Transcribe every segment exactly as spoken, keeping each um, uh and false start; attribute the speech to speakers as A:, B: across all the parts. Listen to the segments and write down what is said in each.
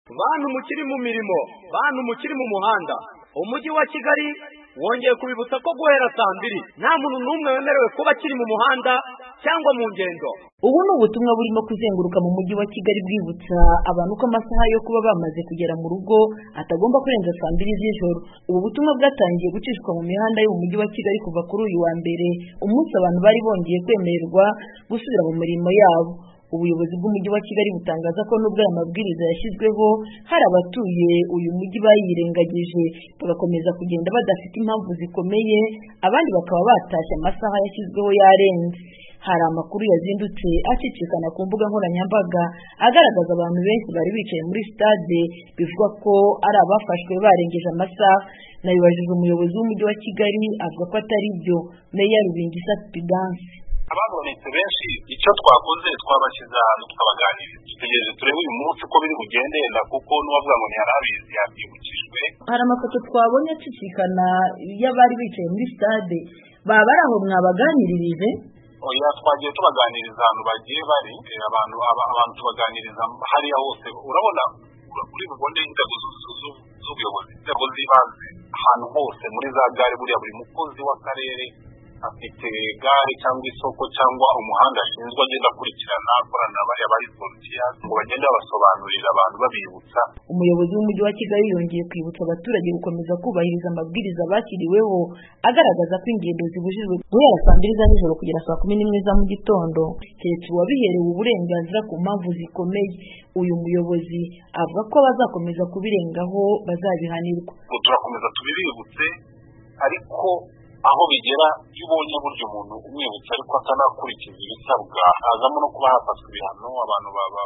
A: bantu mukiri mu mirimo, bantu mukiri mu muhanda, umujyi wa Kigali wongeye kubibutsa ko guhera saa mbiri nta muntu n'umwe wemerewe kuba akiri mu muhanda cyangwa mu ngendo.
B: Ubu ni ubutumwa burimo kuzenguruka mu mujyi wa Kigali bwibutsa abantu ko amasaha yo kuba bamaze kugera mu rugo atagomba kurenza saa mbiri z'ijoro. Ubu butumwa bwatangiye gucishwa mu mihanda yo mu mujyi wa Kigali kuva kuri uyu wa mbere, umunsi abantu bari bongeye kwemererwa gusubira mu mirimo yabo. Ubuyobozi bw'umujyi wa Kigali butangaza ko nubwo aya mabwiriza yashyizweho hari abatuye uyu mujyi bayirengagije bagakomeza kugenda badafite impamvu zikomeye, abandi bakaba batashye amasaha yashyizweho yarenze. Hari amakuru yazindutse acicikana ku mbuga nkoranyambaga agaragaza abantu benshi bari bicaye muri stade bivuga ko ari abafashwe barengeje amasaha. Nabibajije umuyobozi w'umujyi wa Kigali avuga ko atari byo. Meya Rubingisa Pidanse:
C: ababonetse benshi icyo twakoze twabashyize ahantu tukabaganiriza, tutegereje turebe uyu munsi uko biri bugendera, kuko n'uwavuga ngo ntiyarabizi yabyibukijwe.
B: Hari amafoto twabonye acicikana y'abari bicaye muri stade, baba ari aho mwabaganirije?
C: Oya, twagiye tubaganiriza ahantu bagiye bari, abantu abantu tubaganiriza hariya hose. Urabona kuri bubone inzego z'ubuyobozi, inzego z'ibanze ahantu hose muri za gare, buriya buri mukozi w'akarere afite gare cyangwa isoko cyangwa umuhanda ashinzwe agenda akurikirana akorana bariya bari volunteer ngo bagende babasobanurira abantu babibutsa.
B: Umuyobozi w'umujyi wa Kigali yongeye kwibutsa abaturage gukomeza kubahiriza amabwiriza bashyiriweho agaragaza ko ingendo zibujijwe guhera saa mbiri za nijoro kugera saa kumi n'imwe za mu gitondo keretse uwabiherewe uburenganzira ku mpamvu zikomeye. Uyu muyobozi avuga ko bazakomeza kubirengaho bazabihanirwa.
C: Turakomeza tubibibutse, ariko aho bigera iyo ubonye buryo umuntu umwibutsa ariko atanakurikiza ibisabwa, hazamo no kuba hafatwa ibihano. Abantu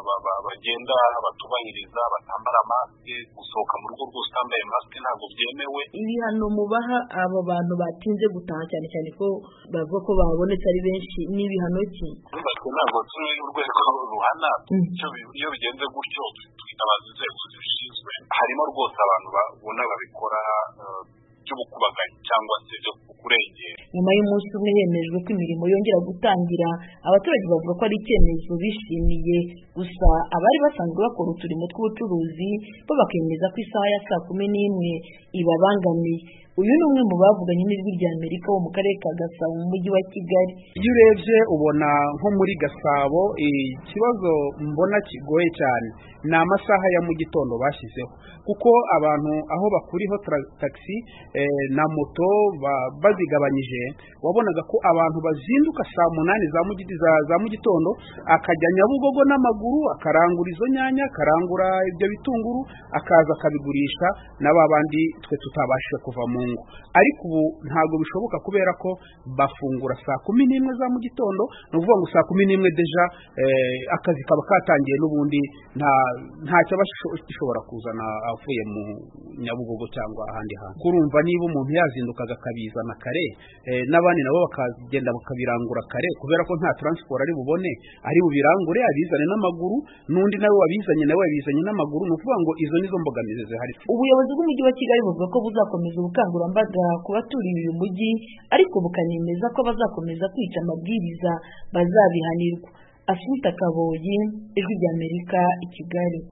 C: bagenda batubahiriza, batambara masike, gusohoka mu rugo rwose utambaye masike ntabwo byemewe.
B: Ibihano mubaha abo bantu batinze gutaha, cyane cyane ko bavuga ko babonetse ari benshi, n'ibihano ki?
C: Twe ntabwo turi urwego ruhana, iyo bigenze gutyo twitabaza inzego zibishinzwe. Harimo rwose abantu babona babikora by'ubukubaganyi cyangwa se byo kurengera.
B: Nyuma y'umunsi umwe hemejwe ko imirimo yongera gutangira, abaturage bavuga ko ari icyemezo bishimiye. Gusa abari basanzwe bakora uturimo tw'ubucuruzi bo bakemeza ko isaha ya saa kumi n'imwe ibabangamiye. Uyu ni umwe mu bavuganye n'ijwi rya Amerika wo mu karere ka Gasabo mu mujyi wa Kigali.
D: Iyo urebye ubona nko muri Gasabo ikibazo mbona kigoye cyane ni amasaha ya mu gitondo bashyizeho, kuko abantu aho bakuriho taxi na moto bazigabanyije, wabonaga ko abantu bazinduka saa munani za za mu gitondo akajya Nyabugogo n'amaguru akarangura izo nyanya, akarangura ibyo bitunguru, akaza akabigurisha na babandi twe tutabashije kuva mu ngo. Ariko ubu ntabwo bishoboka kubera ko bafungura saa kumi n'imwe za mu gitondo, no kuvuga ngo saa kumi n'imwe deja akazi kaba katangiye, n'ubundi nta ntacyo bashobora kuzana avuye mu Nyabugogo cyangwa ahandi hantu. Kurumva niba umuntu yazindukaga akabizana kare, n'abandi nabo bakagenda bakabirangura kare, kubera ko nta transport ari bubone, ari bubirangure abizane n'amaguru, n'undi nawe wabizanye nawe wabizanye n'amaguru. No kuvuga ngo izo nizo mbogamizi zihari.
B: Ubuyobozi bw'umujyi wa Kigali buvuga ko buzakomeza ubukangurambaga ku baturiye uyu mujyi, ariko bukanemeza ko bazakomeza kwica amabwiriza bazabihanirwa. Asumta Kaboyi, Ijwi ry'Amerika, i Kigali.